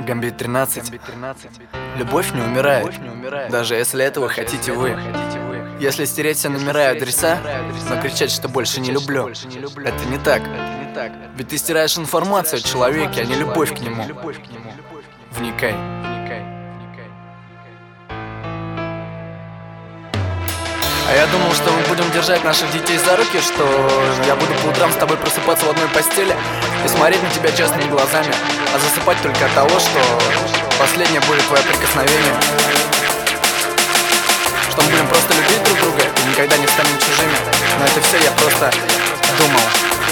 Гамбит 13. Любовь не умирает, даже если этого хотите вы. Если стереть все номера и адреса, но кричать, что больше не люблю, это не так. Ведь ты стираешь информацию о человеке, а не любовь к нему. Вникай. А я думал, что мы будем держать наших детей за руки, что я буду по утрам с тобой просыпаться в одной постели и смотреть на тебя честными глазами, а засыпать только от того, что последнее будет твое прикосновение. Что мы будем просто любить друг друга и никогда не станем чужими. Но это все я просто думал.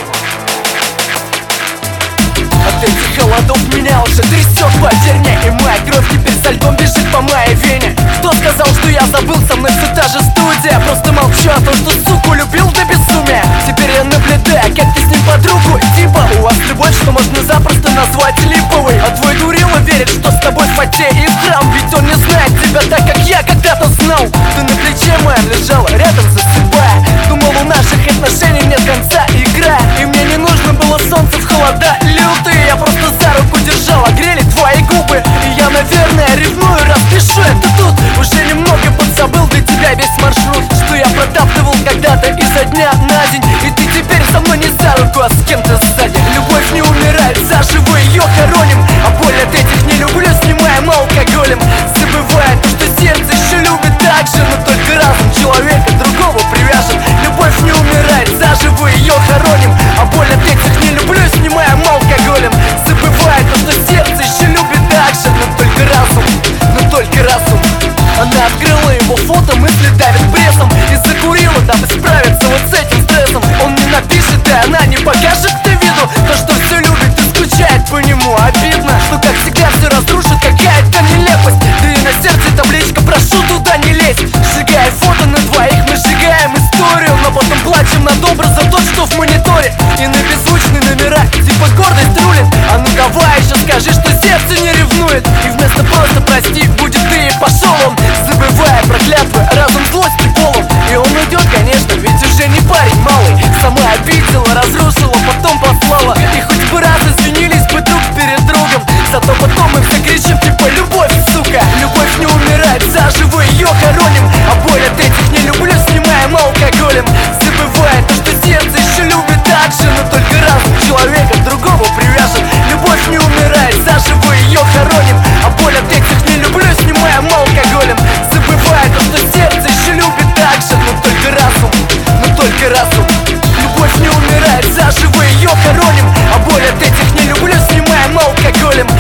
От этих холодов меня уже трясет, поверь мне. И моя кровь теперь со льдом бежит по моей вене. Кто сказал, что я забыл, со мной все та же студия. Просто молчу о том, что суку любил до безумия. Теперь я наблюдаю, как ты с ним подругу. Типа у вас любовь, что можно запросто назвать липовой. А твой дурила верит, что с тобой в фате и в храм. Ведь он не знает тебя так, как я когда-то знал. Ты на плече моем лежала, рядом засыпая. Думал, у наших отношений нет конца, играя. И мне не нужно было солнце в холода лютые. Я просто за руку держала, грели твои губы. И я, наверное, ревную, раз пишу это тут. Уже немного подзабыл для тебя весь маршрут, что я протаптывал когда-то изо дня на день. И ты теперь со мной не за руку, а с кем-то сзади. Любовь не умирает, заживо ее хороним. А боль от этих не люблю, снимаем алкоголем. Забывая то, что сердце еще любит так же, но только разум человека другого привяжет. Любовь не умирает, заживо ее хороним. А боль от этих не люблю, снимаем алкоголем. Забывая то, что сердце еще любит так же, но только разум, Она открыла его фото, мысли давят прессом. И закурила, дабы справиться вот с этим стрессом. Он не напишет, и она не покажет ты виду то, что все любит и скучает по нему. Обидно, что как всегда все разрушит какая-то нелепость. Да и на сердце табличка «Прошу туда не лезть». Сжигая фото на двоих, мы сжигаем историю, но потом плачем над образом тот, что в мониторе. И на беззвучные номера, типа гордость рулит. А ну давай еще скажи, что сердце не ревнует. И вместо просто прости, будет ты и пошел он. Забывая про клятвы, разум злости полон. И он уйдет, конечно, ведь уже не парень малый. Сама обидела, разрушила, потом послала. И хоть бы раз извинились бы друг перед другом, зато потом мы все кричим типа «Любовь, сука!» Любовь не умирает, заживо ее хороним. А боль от этих не люблю, снимаем алкоголем. Забывая то, что сердце еще любит так же, но только разум человека другого привяжет. Любовь не умирает, заживо ее хороним. А боль от этих не люблю, снимаем алкоголем. Забывая то, что сердце еще любит так же, но только разум. Любовь не умирает, заживо ее хороним. А боль от этих не люблю, снимаем алкоголем.